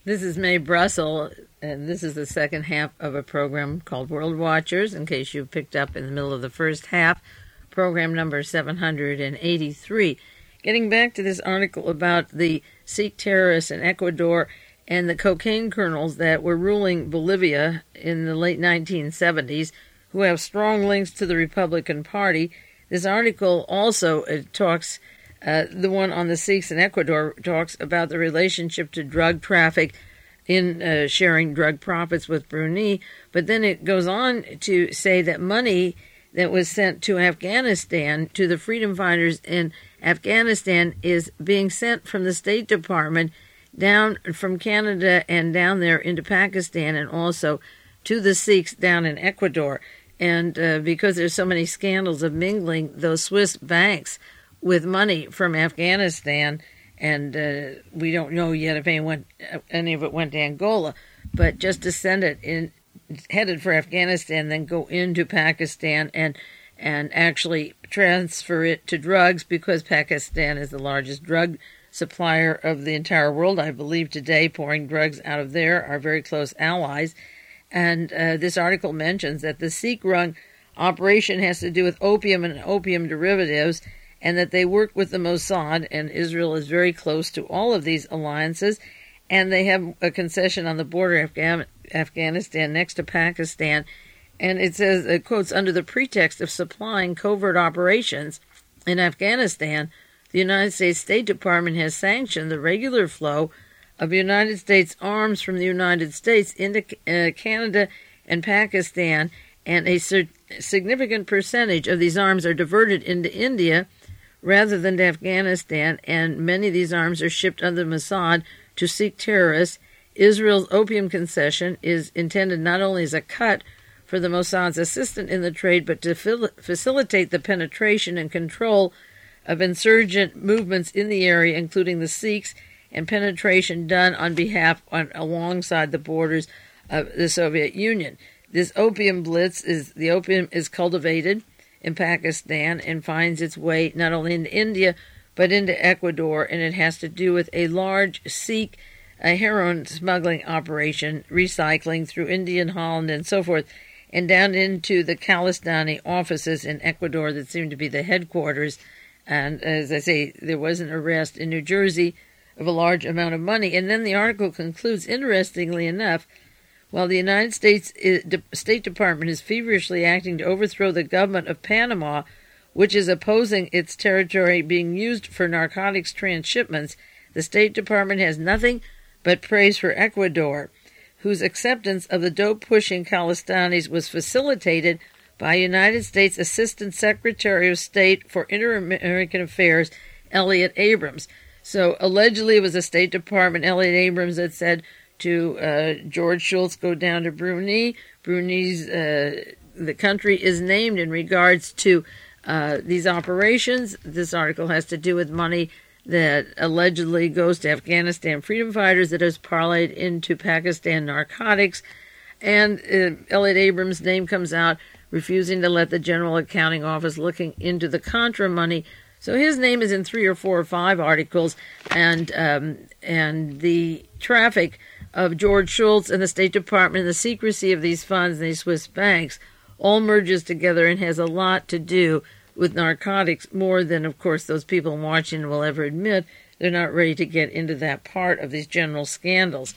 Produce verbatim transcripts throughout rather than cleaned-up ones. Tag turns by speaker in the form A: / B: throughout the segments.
A: This is Mae Brussel, and this is the second half of a program called World Watchers, in case you picked up in the middle of the first half, program number seven hundred eighty-three. Getting back to this article about the Sikh terrorists in Ecuador and the cocaine colonels that were ruling Bolivia in the late nineteen seventies, who have strong links to the Republican Party. This article also uh, talks Uh, the one on the Sikhs in Ecuador talks about the relationship to drug traffic in uh, sharing drug profits with Brunei, but then it goes on to say that money that was sent to Afghanistan, to the freedom fighters in Afghanistan, is being sent from the State Department down from Canada and down there into Pakistan, and also to the Sikhs down in Ecuador. And uh, because there's so many scandals of mingling those Swiss banks with money from Afghanistan, and uh, we don't know yet if anyone, any of it went to Angola, but just to send it in, headed for Afghanistan, then go into Pakistan and and actually transfer it to drugs, because Pakistan is the largest drug supplier of the entire world, I believe, today, pouring drugs out of there, our very close allies. And uh, this article mentions that the Sikh-run operation has to do with opium and opium derivatives, and that they work with the Mossad, and Israel is very close to all of these alliances, and they have a concession on the border of Afghan- Afghanistan next to Pakistan, and it says, it quotes, under the pretext of supplying covert operations in Afghanistan, the United States State Department has sanctioned the regular flow of United States arms from the United States into uh, Canada and Pakistan, and a cer- significant percentage of these arms are diverted into India rather than to Afghanistan, and many of these arms are shipped under Mossad to Sikh terrorists. Israel's opium concession is intended not only as a cut for the Mossad's assistance in the trade, but to fil- facilitate the penetration and control of insurgent movements in the area, including the Sikhs, and penetration done on behalf on alongside the borders of the Soviet Union. This opium blitz is the opium is cultivated in Pakistan and finds its way not only into India but into Ecuador, and it has to do with a large Sikh a heroin smuggling operation, recycling through India and Holland and so forth, and down into the Khalistani offices in Ecuador that seem to be the headquarters. And as I say, there was an arrest in New Jersey of a large amount of money. And then the article concludes, interestingly enough, while the United States State Department is feverishly acting to overthrow the government of Panama, which is opposing its territory being used for narcotics transshipments, the State Department has nothing but praise for Ecuador, whose acceptance of the dope-pushing Khalistanis was facilitated by United States Assistant Secretary of State for Inter-American Affairs, Elliott Abrams. So allegedly it was the State Department, Elliott Abrams, that said to uh, George Shultz, go down to Brunei. Brunei's, uh, the country is named in regards to uh, these operations. This article has to do with money that allegedly goes to Afghanistan freedom fighters that is parlayed into Pakistan narcotics. And uh, Elliott Abrams' name comes out, refusing to let the General Accounting Office looking into the Contra money. So his name is in three or four or five articles, and um, and the traffic of George Shultz and the State Department and the secrecy of these funds and these Swiss banks all merges together and has a lot to do with narcotics, more than, of course, those people in Washington will ever admit. They're not ready to get into that part of these general scandals.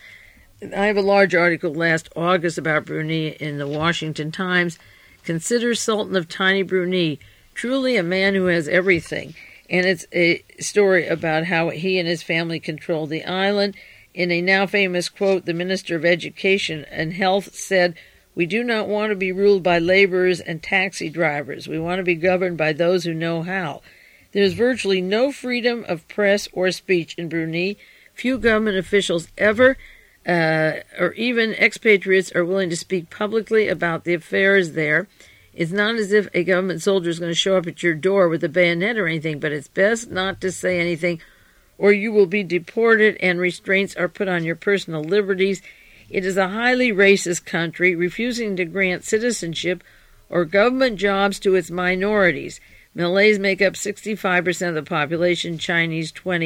A: I have a large article last August about Brunei in the Washington Times. Consider Sultan of Tiny Brunei truly a man who has everything. And it's a story about how he and his family control the island. In a now famous quote, the Minister of Education and Health said, "We do not want to be ruled by laborers and taxi drivers. We want to be governed by those who know how. There is virtually no freedom of press or speech in Brunei. Few government officials ever, uh, or even expatriates, are willing to speak publicly about the affairs there. It's not as if a government soldier is going to show up at your door with a bayonet or anything, but it's best not to say anything, or you will be deported and restraints are put on your personal liberties. It is a highly racist country, refusing to grant citizenship or government jobs to its minorities. Malays make up sixty-five percent of the population, Chinese twenty,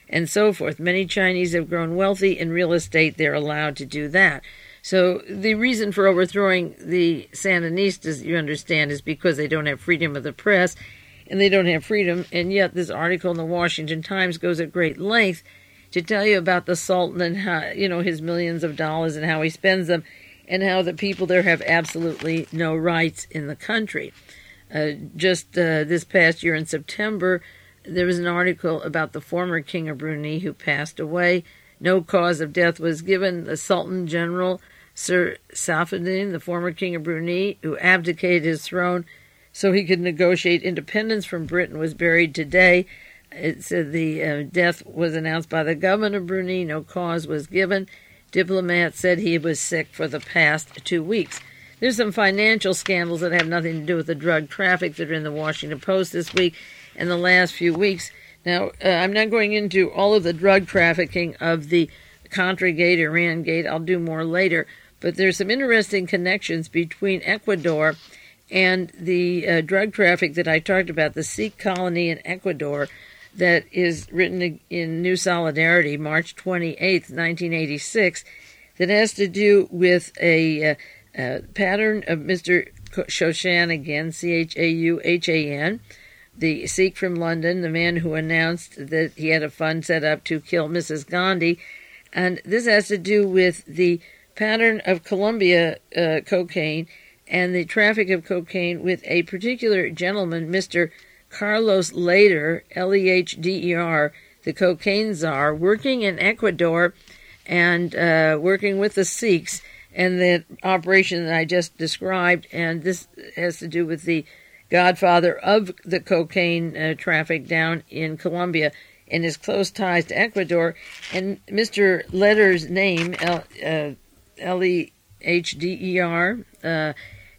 A: and so forth. Many Chinese have grown wealthy in real estate. They're allowed to do that. So the reason for overthrowing the Sandinistas, you understand, is because they don't have freedom of the press, and they don't have freedom. And yet this article in the Washington Times goes at great length to tell you about the Sultan and how, you know, his millions of dollars and how he spends them, and how the people there have absolutely no rights in the country. Uh, just uh, this past year in September, there was an article about the former king of Brunei who passed away. No cause of death was given. The Sultan General, Sir Saifuddin, the former king of Brunei, who abdicated his throne so he could negotiate independence from Britain, was buried today. It said the uh, death was announced by the government of Brunei. No cause was given. Diplomats said he was sick for the past two weeks. There's some financial scandals that have nothing to do with the drug traffic that are in the Washington Post this week and the last few weeks. Now, uh, I'm not going into all of the drug trafficking of the Contra Gate, Iran Gate. I'll do more later. But there's some interesting connections between Ecuador and the uh, drug traffic that I talked about, the Sikh colony in Ecuador, that is written in New Solidarity, March twenty-eighth, nineteen eighty-six, that has to do with a, uh, a pattern of Mister Chaushan, again, C H A U H A N, the Sikh from London, the man who announced that he had a fund set up to kill Missus Gandhi. And this has to do with the pattern of Colombia uh, cocaine and the traffic of cocaine with a particular gentleman, Mister Carlos Lehder, L E H D E R, the cocaine czar, working in Ecuador and uh, working with the Sikhs and the operation that I just described. And this has to do with the godfather of the cocaine uh, traffic down in Colombia and his close ties to Ecuador. And Mister Lehder's name, L, uh, L E H D E R, uh,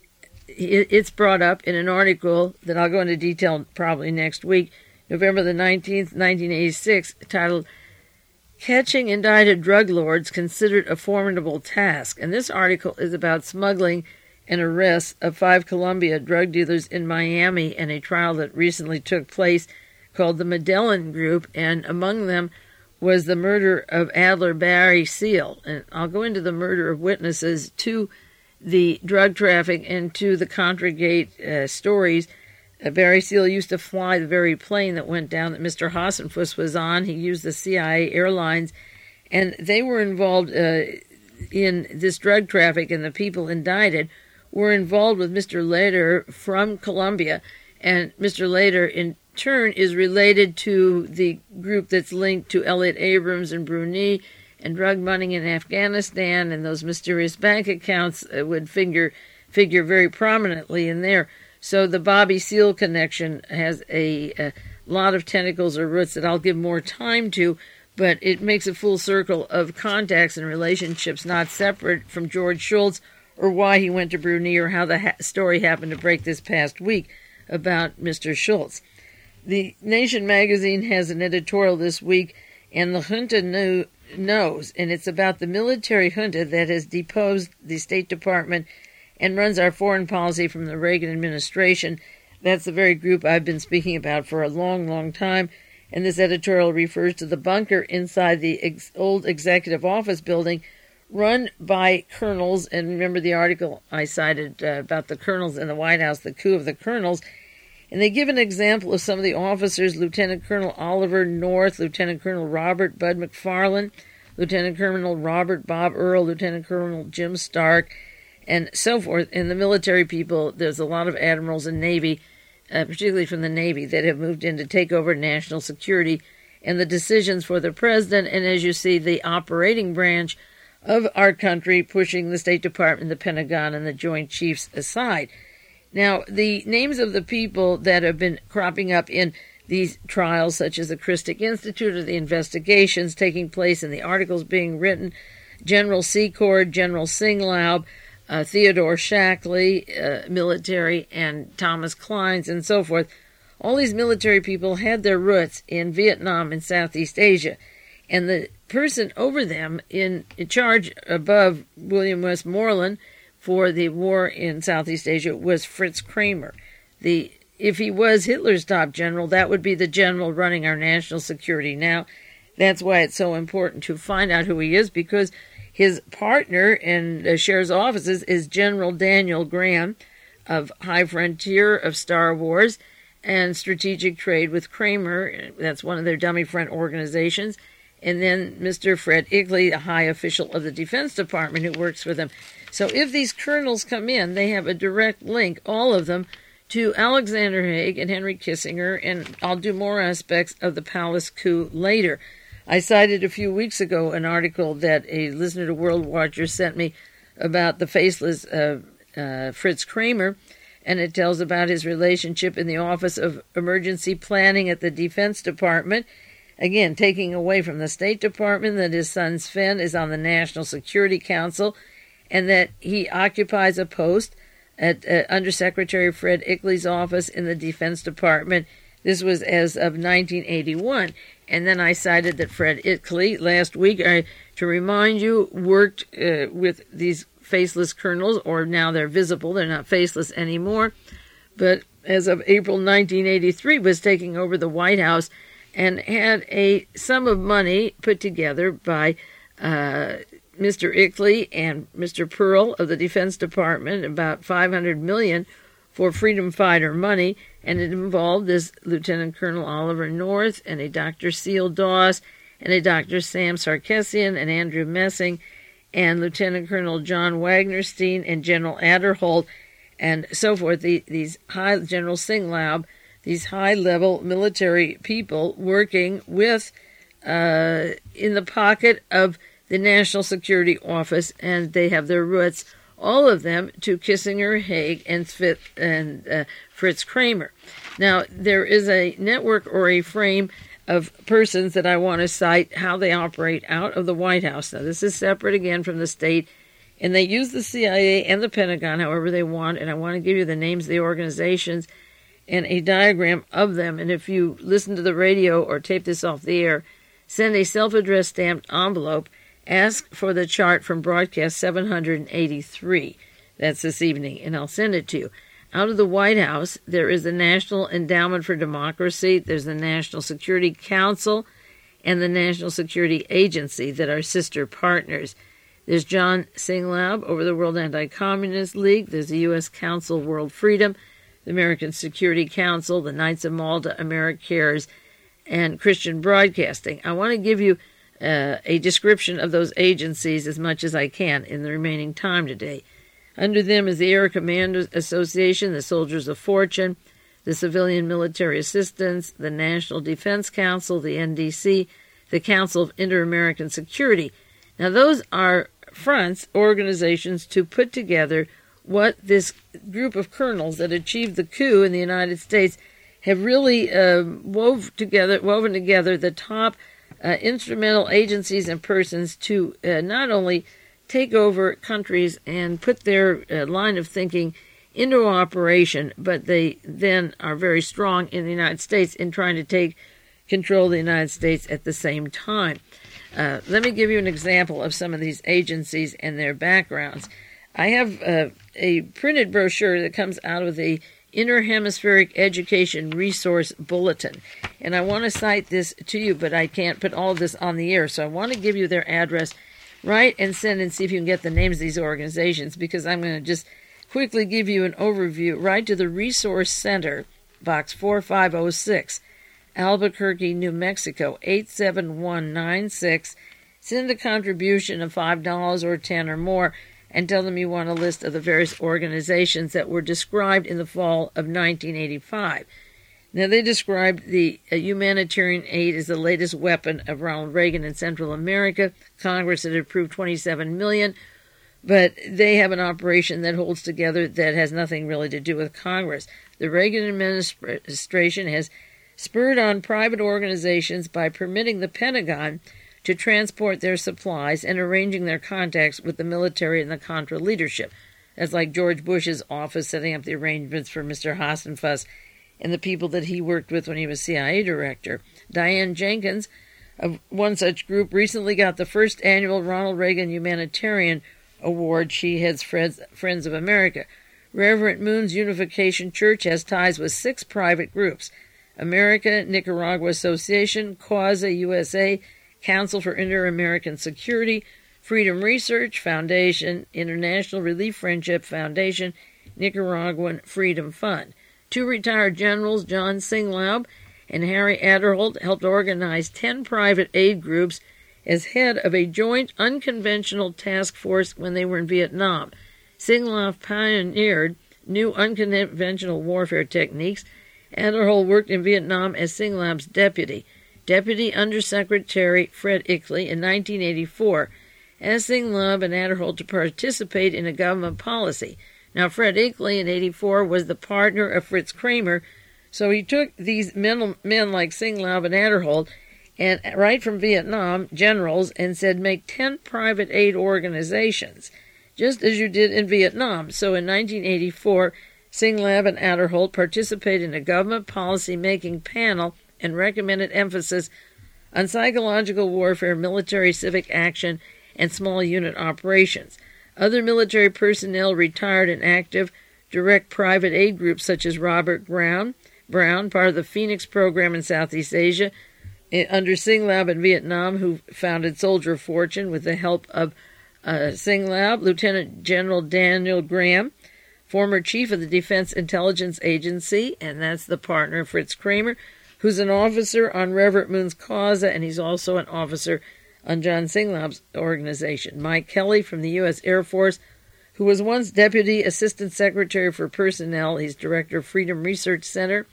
A: it's brought up in an article that I'll go into detail probably next week, November the nineteenth, nineteen eighty-six, titled Catching Indicted Drug Lords Considered a Formidable Task. And this article is about smuggling and arrests of five Colombia drug dealers in Miami and a trial that recently took place called the Medellin Group, and among them was the murder of Adler Barry Seal. And I'll go into the murder of witnesses to the drug traffic and to the Contra Gate uh, stories. Uh, Barry Seal used to fly the very plane that went down that Mister Hassenfuss was on. He used the C I A airlines, and they were involved uh, in this drug traffic, and the people indicted were involved with Mister Lehder from Colombia. And Mister Lehder, in turn, is related to the group that's linked to Elliot Abrams in Brunei, and drug money in Afghanistan, and those mysterious bank accounts uh, would figure figure very prominently in there. So the Bobby Seale connection has a, a lot of tentacles or roots that I'll give more time to, but it makes a full circle of contacts and relationships not separate from George Shultz or why he went to Brunei or how the ha- story happened to break this past week about Mister Shultz. The Nation magazine has an editorial this week, and the junta knew knows, and it's about the military junta that has deposed the State Department and runs our foreign policy from the Reagan administration. That's the very group I've been speaking about for a long, long time, and this editorial refers to the bunker inside the ex- old executive office building run by colonels. And remember the article I cited uh, about the colonels in the White House, the coup of the colonels. And they give an example of some of the officers: Lieutenant Colonel Oliver North, Lieutenant Colonel Robert Bud McFarland, Lieutenant Colonel Robert Bob Earl, Lieutenant Colonel Jim Stark, and so forth. And the military people, there's a lot of admirals and Navy, uh, particularly from the Navy, that have moved in to take over national security and the decisions for the president. And as you see, the operating branch of our country pushing the State Department, the Pentagon, and the Joint Chiefs aside. Now, the names of the people that have been cropping up in these trials, such as the Christic Institute or the investigations taking place and the articles being written, General Secord, General Singlaub, uh, Theodore Shackley, uh, military, and Thomas Kleins, and so forth. All these military people had their roots in Vietnam and Southeast Asia. And the person over them in, in charge above William Westmoreland for the war in Southeast Asia was Fritz Kramer. The if he was Hitler's top general, that would be the general running our national security now. That's why it's so important to find out who he is, because his partner and uh, shares offices is General Daniel Graham of High Frontier, of Star Wars, and Strategic Trade with Kramer. That's one of their dummy front organizations. And then Mister Fred Igley, a high official of the Defense Department who works for them. So if these colonels come in, they have a direct link, all of them, to Alexander Haig and Henry Kissinger, and I'll do more aspects of the palace coup later. I cited a few weeks ago an article that a listener to World Watcher sent me about the faceless uh, uh, Fritz Kramer, and it tells about his relationship in the Office of Emergency Planning at the Defense Department, again, taking away from the State Department that his son Sven is on the National Security Council, and that he occupies a post at uh, Undersecretary Fred Igley's office in the Defense Department. This was as of nineteen eighty-one. And then I cited that Fred Igley last week, I, to remind you, worked uh, with these faceless colonels, or now they're visible, they're not faceless anymore, but as of April nineteen eighty-three was taking over the White House and had a sum of money put together by uh, Mister Igley and Mister Pearl of the Defense Department, about five hundred million dollars for freedom fighter money, and it involved this Lieutenant Colonel Oliver North and a Doctor Seal Doss and a Doctor Sam Sarkisian and Andrew Messing and Lieutenant Colonel John Wagnerstein and General Adderholt and so forth. The, these high, General Singlaub, these high-level military people working with, uh, in the pocket of the National Security Office, and they have their roots, all of them, to Kissinger, Haig, and, Fitz, and uh, Fritz Kramer. Now, there is a network or a frame of persons that I want to cite how they operate out of the White House. Now, this is separate, again, from the state, and they use the C I A and the Pentagon however they want, and I want to give you the names of the organizations and a diagram of them. And if you listen to the radio or tape this off the air, send a self-addressed stamped envelope. Ask for the chart from broadcast seven hundred eighty-three. That's this evening, and I'll send it to you. Out of the White House, there is the National Endowment for Democracy, there's the National Security Council, and the National Security Agency that are sister partners. There's John Singlaub over the World Anti-Communist League, there's the U S Council of World Freedom, the American Security Council, the Knights of Malta, AmeriCares, and Christian Broadcasting. I want to give you Uh, a description of those agencies as much as I can in the remaining time today. Under them is the Air Commanders Association, the Soldiers of Fortune, the Civilian Military Assistance, the National Defense Council, the N D C, the Council of Inter-American Security. Now, those are fronts, organizations, to put together what this group of colonels that achieved the coup in the United States have really uh, wove together, woven together the top Uh, instrumental agencies and persons to uh, not only take over countries and put their uh, line of thinking into operation, but they then are very strong in the United States in trying to take control of the United States at the same time. Uh, let me give you an example of some of these agencies and their backgrounds. I have uh, a printed brochure that comes out of the Inter-Hemispheric Education Resource Bulletin. And I want to cite this to you, but I can't put all of this on the air, so I want to give you their address. Write and send and see if you can get the names of these organizations, because I'm going to just quickly give you an overview. Write to the Resource Center, Box four five oh six, Albuquerque, New Mexico, eight seven one nine six. Send a contribution of five dollars or ten dollars or more, and tell them you want a list of the various organizations that were described in the fall of nineteen eighty-five. Now, they described the uh, humanitarian aid as the latest weapon of Ronald Reagan in Central America. Congress had approved twenty-seven million dollars, but they have an operation that holds together that has nothing really to do with Congress. The Reagan administration has spurred on private organizations by permitting the Pentagon to transport their supplies and arranging their contacts with the military and the Contra leadership. That's like George Bush's office setting up the arrangements for Mister Hassenfuss and the people that he worked with when he was C I A director. Diane Jenkins, of one such group, recently got the first annual Ronald Reagan Humanitarian Award. She heads Friends of America. Reverend Moon's Unification Church has ties with six private groups: America Nicaragua Association, Causa U S A, Council for Inter-American Security, Freedom Research Foundation, International Relief Friendship Foundation, Nicaraguan Freedom Fund. Two retired generals, John Singlaub and Harry Aderholt, helped organize ten private aid groups as head of a joint unconventional task force when they were in Vietnam. Singlaub pioneered new unconventional warfare techniques. Aderholt worked in Vietnam as Singlaub's deputy. Deputy Undersecretary Fred Ickley in nineteen eighty-four asked Singlaub and Aderholt to participate in a government policy. Now, Fred Ickley in eighty-four was the partner of Fritz Kramer, so he took these men, men like Singlaub and Aderholt, and right from Vietnam, generals, and said, make ten private aid organizations, just as you did in Vietnam. So in nineteen eighty-four, Singlaub and Aderholt participated in a government policy-making panel and recommended emphasis on psychological warfare, military civic action, and small unit operations. Other military personnel retired and active direct private aid groups such as Robert Brown, Brown, part of the Phoenix program in Southeast Asia, under Singlaub in Vietnam, who founded Soldier of Fortune with the help of uh, Singlaub, Lieutenant General Daniel Graham, former chief of the Defense Intelligence Agency, and that's the partner of Fritz Kramer, who's an officer on Reverend Moon's Causa, and he's also an officer on John Singlaub's organization. Mike Kelly from the U S Air Force, who was once Deputy Assistant Secretary for Personnel. He's Director of Freedom Research Center.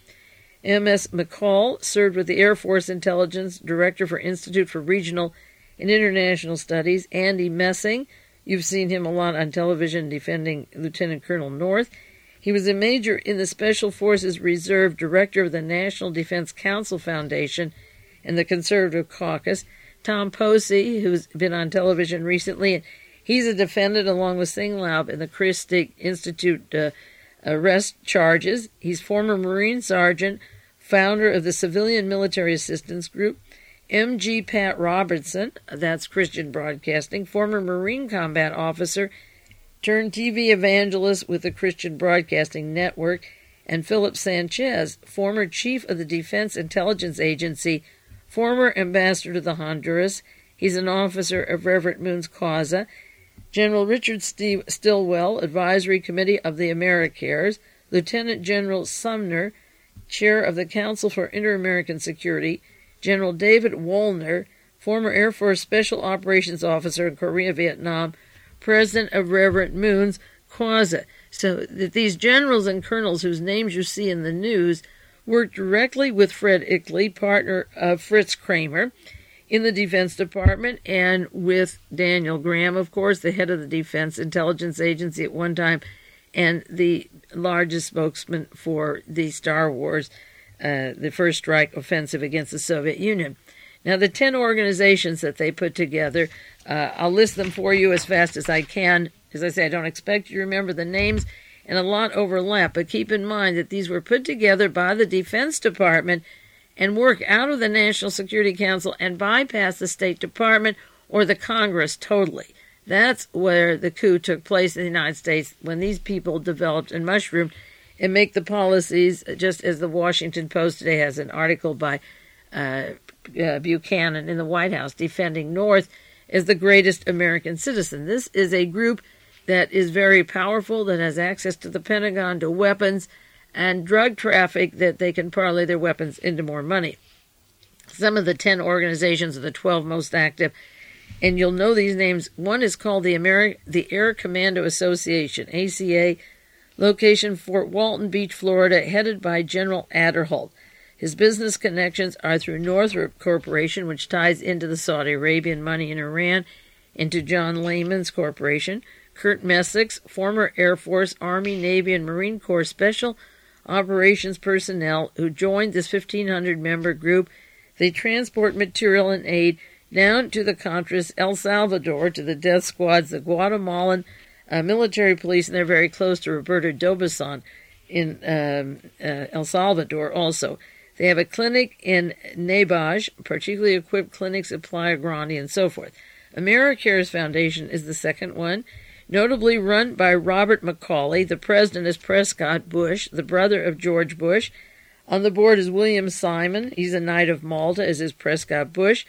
A: M S McCall served with the Air Force Intelligence, Director for Institute for Regional and International Studies. Andy Messing, you've seen him a lot on television defending Lieutenant Colonel North. He was a major in the Special Forces Reserve, Director of the National Defense Council Foundation and the Conservative Caucus. Tom Posey, who's been on television recently, and he's a defendant along with Singlaub in the Christie Institute uh, arrest charges. He's former Marine Sergeant, founder of the Civilian Military Assistance Group. M G Pat Robertson, that's Christian Broadcasting, former Marine Combat Officer, turned T V evangelist with the Christian Broadcasting Network. And Philip Sanchez, former Chief of the Defense Intelligence Agency, former ambassador to the Honduras. He's an officer of Reverend Moon's Causa. General Richard Steve Stilwell, Advisory Committee of the AmeriCares. Lieutenant General Sumner, Chair of the Council for Inter-American Security. General David Woolner, former Air Force Special Operations Officer in Korea, Vietnam, President of Reverend Moon's Causa. So that these generals and colonels whose names you see in the news worked directly with Fred Ickley, partner of Fritz Kramer, in the Defense Department, and with Daniel Graham, of course, the head of the Defense Intelligence Agency at one time, and the largest spokesman for the Star Wars, uh, the First Strike Offensive against the Soviet Union. Now, the ten organizations that they put together, uh, I'll list them for you as fast as I can. As I say, I don't expect you to remember the names, and a lot overlap, but keep in mind that these were put together by the Defense Department and work out of the National Security Council and bypass the State Department or the Congress totally. That's where the coup took place in the United States, when these people developed and mushroomed and make the policies, just as the Washington Post today has an article by uh, uh, Buchanan in the White House defending North as the greatest American citizen. This is a group that is very powerful, that has access to the Pentagon, to weapons, and drug traffic, that they can parlay their weapons into more money. Some of the ten organizations are the twelve most active, and you'll know these names. One is called the Ameri- the Air Commando Association, A C A, location Fort Walton Beach, Florida, headed by General Aderholt. His business connections are through Northrop Corporation, which ties into the Saudi Arabian money in Iran, into John Lehman's Corporation. Kurt Messick, former Air Force, Army, Navy, and Marine Corps Special Operations personnel who joined this fifteen hundred member group. They transport material and aid down to the Contras, El Salvador, to the death squads, the Guatemalan uh, military police, and they're very close to Roberto D'Aubuisson in um, uh, El Salvador also. They have a clinic in Nebaj, particularly equipped clinics at Playa Grande, and so forth. AmeriCares Foundation is the second one, notably run by Robert McCauley. The president is Prescott Bush, the brother of George Bush. On the board is William Simon. He's a Knight of Malta, as is Prescott Bush.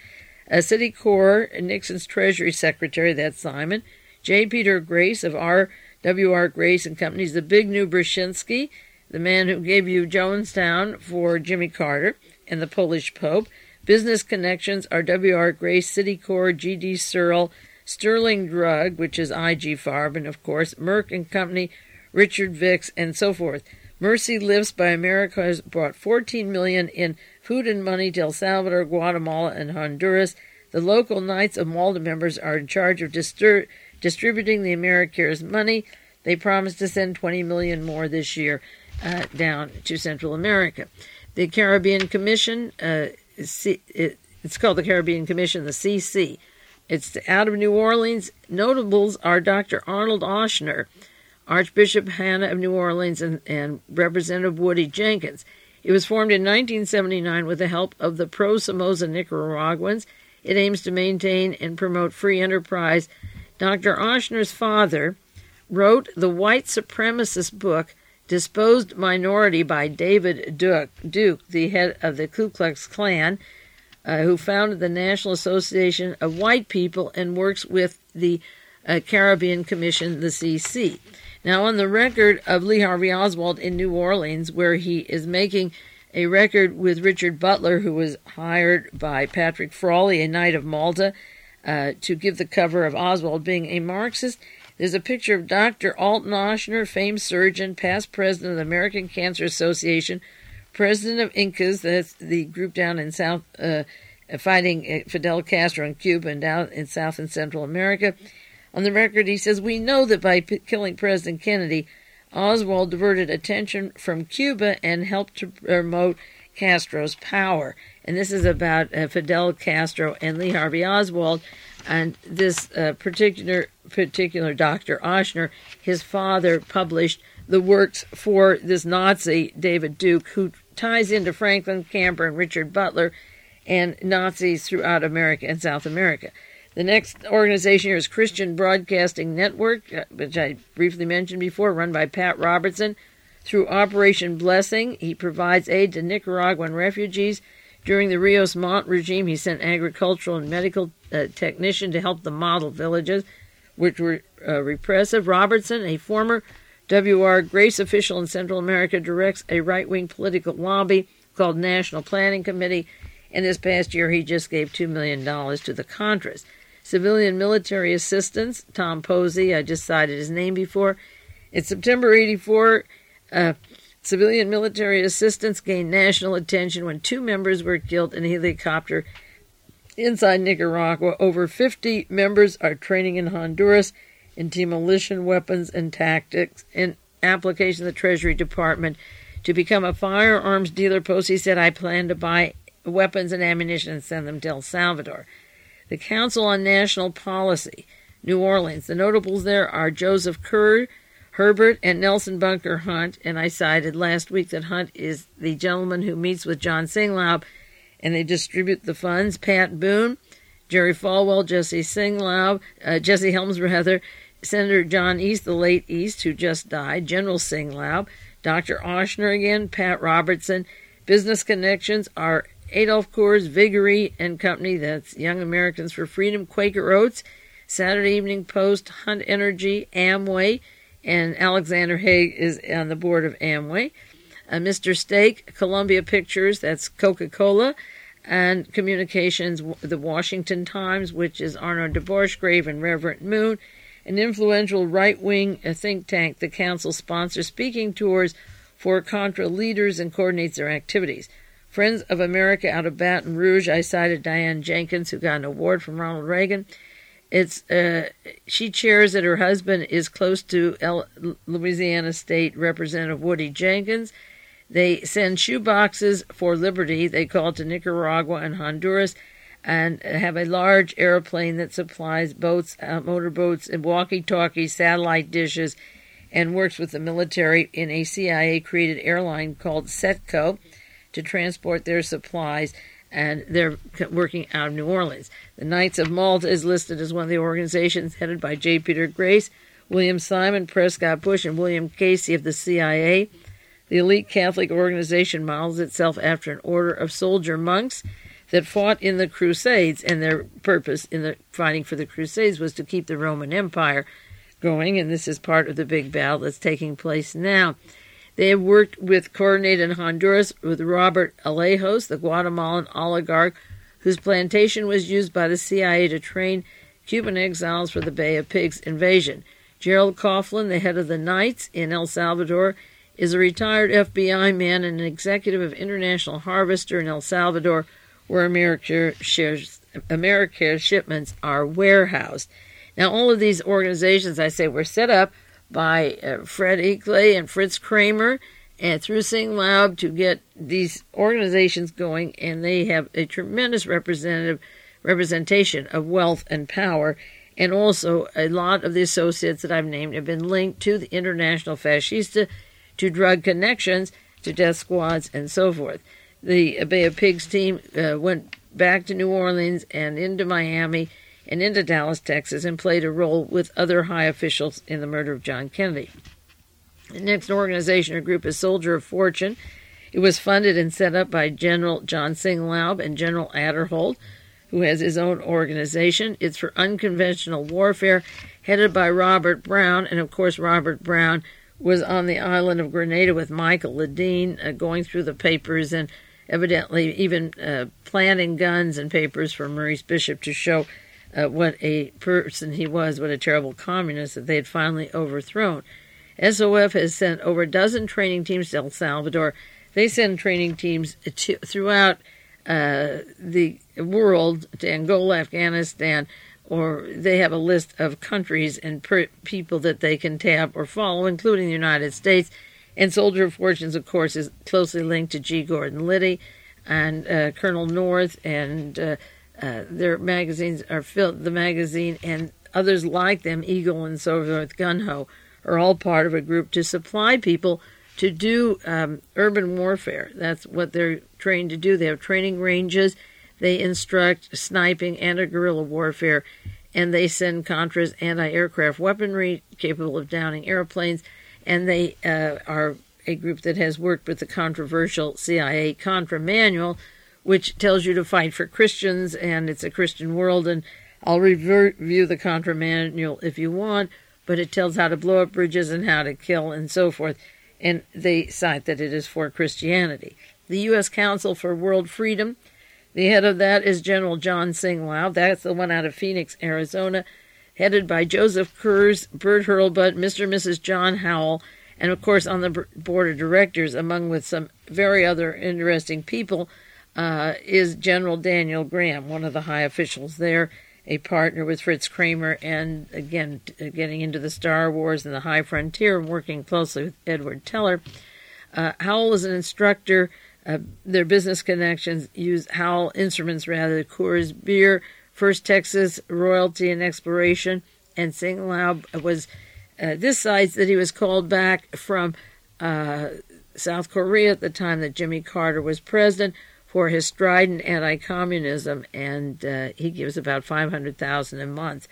A: uh, Citicorp, Nixon's Treasury Secretary, that's Simon. J. Peter Grace of R W R Grace and Companies, the big new Brzezinski, the man who gave you Jonestown for Jimmy Carter, and the Polish Pope. Business connections are W R Grace, Citicorp, G D Searle, Sterling Drug, which is I G Farb, and of course Merck and Company, Richard Vicks, and so forth. Mercy Lifts by America has brought fourteen million dollars in food and money to El Salvador, Guatemala, and Honduras. The local Knights of Malta members are in charge of distur- distributing the AmeriCares money. They promised to send twenty million dollars more this year uh, down to Central America. The Caribbean Commission, uh, C- it, it's called the Caribbean Commission, the C C. It's out of New Orleans. Notables are Doctor Arnold Oshner, Archbishop Hannah of New Orleans, and, and Representative Woody Jenkins. It was formed in nineteen seventy-nine with the help of the pro-Somoza Nicaraguans. It aims to maintain and promote free enterprise. Doctor Oshner's father wrote the white supremacist book, Disposed Minority by David Duke, Duke the head of the Ku Klux Klan, uh, who founded the National Association of White People and works with the uh, Caribbean Commission, the C C. Now, on the record of Lee Harvey Oswald in New Orleans, where he is making a record with Richard Butler, who was hired by Patrick Frawley, a Knight of Malta, uh, to give the cover of Oswald being a Marxist, there's a picture of Doctor Alton Oshner, famed surgeon, past president of the American Cancer Association, president of Incas, that's the group down in South, uh, fighting Fidel Castro in Cuba and down in South and Central America. On the record, he says, we know that by p- killing President Kennedy, Oswald diverted attention from Cuba and helped to promote Castro's power. And this is about uh, Fidel Castro and Lee Harvey Oswald. And this uh, particular particular Doctor Oshner, his father published the works for this Nazi, David Duke, who ties into Franklin Camper and Richard Butler and Nazis throughout America and South America. The next organization here is Christian Broadcasting Network, which I briefly mentioned before, run by Pat Robertson. Through Operation Blessing, he provides aid to Nicaraguan refugees. During the Rios Montt regime, he sent agricultural and medical uh, technicians to help the model villages, which were uh, repressive. Robertson, a former W R Grace official in Central America, directs a right-wing political lobby called National Planning Committee, and this past year he just gave two million dollars to the Contras. Civilian military assistance, Tom Posey, I just cited his name before. In September eighty-four, uh, civilian military assistance gained national attention when two members were killed in a helicopter inside Nicaragua. Over fifty members are training in Honduras in demolition weapons and tactics in application of the Treasury Department to become a firearms dealer. Posey said, I plan to buy weapons and ammunition and send them to El Salvador. The Council on National Policy, New Orleans. The notables there are Joseph Kerr, Herbert, and Nelson Bunker Hunt, and I cited last week that Hunt is the gentleman who meets with John Singlaub, and they distribute the funds. Pat Boone, Jerry Falwell, Jesse Singlaub, uh, Jesse Helms, rather, Senator John East, the late East, who just died, General Singlaub, Doctor Oshner again, Pat Robertson. Business connections are Adolph Coors, Viggory and Company, that's Young Americans for Freedom, Quaker Oats, Saturday Evening Post, Hunt Energy, Amway, and Alexander Haig is on the board of Amway. Uh, Mister Steak, Columbia Pictures, that's Coca-Cola, and Communications, the Washington Times, which is Arno de Borschgrave and Reverend Moon, an influential right-wing think tank. The council sponsors speaking tours for Contra leaders and coordinates their activities. Friends of America out of Baton Rouge, I cited Diane Jenkins, who got an award from Ronald Reagan. It's uh, she chairs it. Her husband is close to El- Louisiana State Representative Woody Jenkins. They send shoe boxes for liberty, they call it, to Nicaragua and Honduras, and have a large airplane that supplies boats, uh, motorboats, and walkie-talkies, satellite dishes, and works with the military in a C I A-created airline called Setco to transport their supplies, and they're working out of New Orleans. The Knights of Malta is listed as one of the organizations headed by J. Peter Grace, William Simon, Prescott Bush, and William Casey of the C I A. The elite Catholic organization models itself after an order of soldier monks. that fought in the Crusades, and their purpose in the fighting for the Crusades was to keep the Roman Empire going, and this is part of the big battle that's taking place now. They have worked with coordinated in Honduras with Robert Alejos, the Guatemalan oligarch, whose plantation was used by the C I A to train Cuban exiles for the Bay of Pigs invasion. Gerald Coughlin, the head of the Knights in El Salvador, is a retired F B I man and an executive of International Harvester in El Salvador, where America shares, America shipments are warehoused. Now, all of these organizations, I say, were set up by uh, Fred Eakley and Fritz Kramer and through Sing Lab to get these organizations going, and they have a tremendous representative representation of wealth and power, and also a lot of the associates that I've named have been linked to the International Fascista, to drug connections, to death squads, and so forth. The Bay of Pigs team uh, went back to New Orleans and into Miami and into Dallas, Texas, and played a role with other high officials in the murder of John Kennedy. The next organization or group is Soldier of Fortune. It was funded and set up by General John Sing Laub and General Aderholt, who has his own organization. It's for unconventional warfare, headed by Robert Brown, and of course Robert Brown was on the island of Grenada with Michael Ledeen, uh, going through the papers and evidently even uh, planting guns and papers for Maurice Bishop to show uh, what a person he was, what a terrible communist that they had finally overthrown. S O F has sent over a dozen training teams to El Salvador. They send training teams to, throughout uh, the world, to Angola, Afghanistan, or they have a list of countries and per- people that they can tap or follow, including the United States. And Soldier of Fortunes, of course, is closely linked to G. Gordon Liddy and uh, Colonel North, and uh, uh, their magazines are filled. The magazine and others like them, Eagle and so forth, Gun-Ho, are all part of a group to supply people to do um, urban warfare. That's what they're trained to do. They have training ranges. They instruct sniping and a guerrilla warfare, and they send Contras anti-aircraft weaponry capable of downing airplanes, and they uh, are a group that has worked with the controversial C I A Contra Manual, which tells you to fight for Christians, and it's a Christian world, and I'll review the Contra Manual if you want, but it tells how to blow up bridges and how to kill and so forth, and they cite that it is for Christianity. The U S Council for World Freedom, the head of that is General John Sing Lao. That's the one out of Phoenix, Arizona, headed by Joseph Kurz, Bert Hurlbut, Mister and Missus John Howell, and of course on the board of directors, among with some very other interesting people, uh, is General Daniel Graham, one of the high officials there, a partner with Fritz Kramer, and again, getting into the Star Wars and the High Frontier, and working closely with Edward Teller. Uh, Howell is an instructor. Uh, their business connections use Howell Instruments, rather, Coors Beer, First Texas Royalty and Exploration, and Sing Laub was, uh, this cites that he was called back from uh, South Korea at the time that Jimmy Carter was president for his strident anti-communism, and uh, he gives about five hundred thousand dollars a month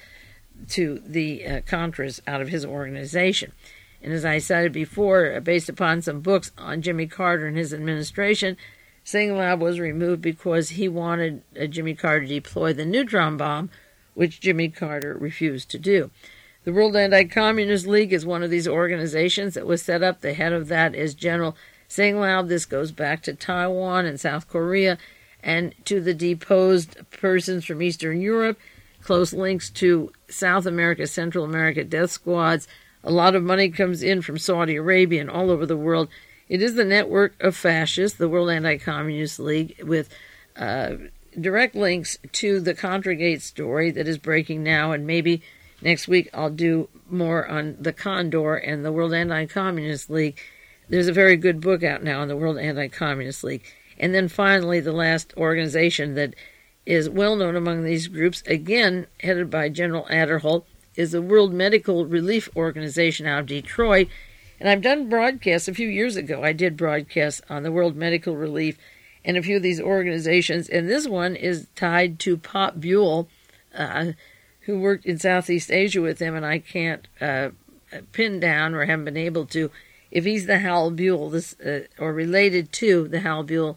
A: to the uh, Contras out of his organization. And as I cited before, based upon some books on Jimmy Carter and his administration, Sing Laub was removed because he wanted uh, Jimmy Carter to deploy the neutron bomb, which Jimmy Carter refused to do. The World Anti-Communist League is one of these organizations that was set up. The head of that is General Sing Laub. This goes back to Taiwan and South Korea and to the deposed persons from Eastern Europe, close links to South America, Central America, death squads. A lot of money comes in from Saudi Arabia and all over the world. It is the network of fascists, the World Anti-Communist League, with uh, direct links to the Contragate story that is breaking now, and maybe next week I'll do more on the Condor and the World Anti-Communist League. There's a very good book out now on the World Anti-Communist League. And then finally, the last organization that is well known among these groups, again headed by General Aderholt, is the World Medical Relief Organization out of Detroit. And I've done broadcasts a few years ago. I did broadcasts on the World Medical Relief and a few of these organizations. And this one is tied to Pop Buell, uh, who worked in Southeast Asia with him. And I can't uh, pin down, or haven't been able to, if he's the Hal Buell, this, uh, or related to the Hal Buell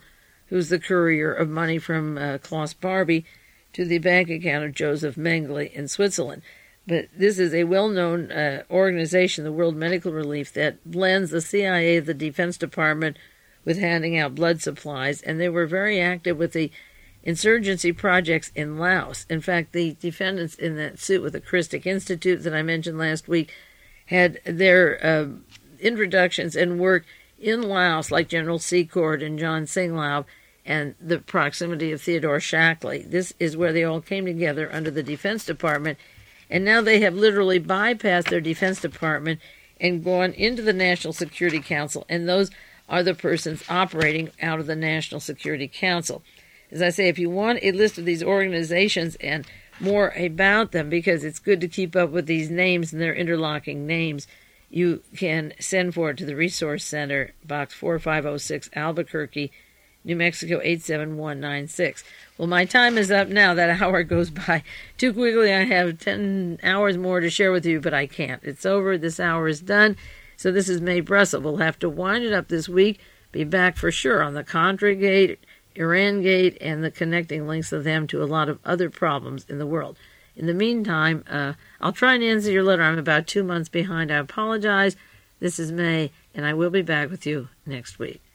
A: who's the courier of money from uh, Klaus Barbie to the bank account of Joseph Mengele in Switzerland. But this is a well-known uh, organization, the World Medical Relief, that blends the C I A, the Defense Department, with handing out blood supplies, and they were very active with the insurgency projects in Laos. In fact, the defendants in that suit with the Christic Institute that I mentioned last week had their uh, introductions and work in Laos, like General Secord and John Singlaub, and the proximity of Theodore Shackley. This is where they all came together under the Defense Department, and now they have literally bypassed their Defense Department and gone into the National Security Council, and those are the persons operating out of the National Security Council. As I say, if you want a list of these organizations and more about them, because it's good to keep up with these names and their interlocking names, you can send for it to the Resource Center, Box four five oh six, Albuquerque, New Mexico eight seven one nine six. Well, my time is up now. That hour goes by too quickly. I have ten hours more to share with you, but I can't. It's over. This hour is done. So this is Mae Brussel. We'll have to wind it up this week. Be back for sure on the Contra Gate, Iran Gate, and the connecting links of them to a lot of other problems in the world. In the meantime, uh, I'll try and answer your letter. I'm about two months behind. I apologize. This is Mae, and I will be back with you next week.